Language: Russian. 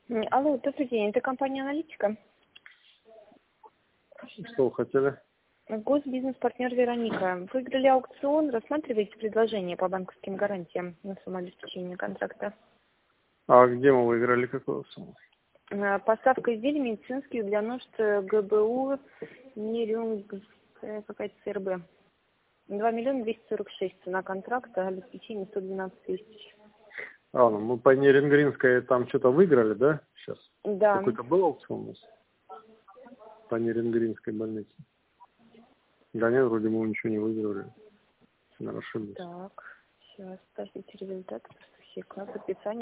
Алло, добрый день, это компания «Аналитика». Что вы хотели? Госбизнес-партнер Вероника. Выиграли аукцион, рассматриваете предложение по банковским гарантиям на самообеспечение контракта? А где мы выиграли, какую сумму? Поставка изделий медицинских для нужд ГБУ Нерюнгская какая-то ЦРБ. 2 миллиона 246 цена контракта, обеспечение 112 тысяч. Ну мы по Нерингринской там что-то выиграли, да, сейчас? Да. Какой-то был аукцион у нас? По Нерингринской больнице. Да нет, вроде мы ничего не выиграли. Наверное, ошиблись. Так, сейчас, подождите, результаты, подписание.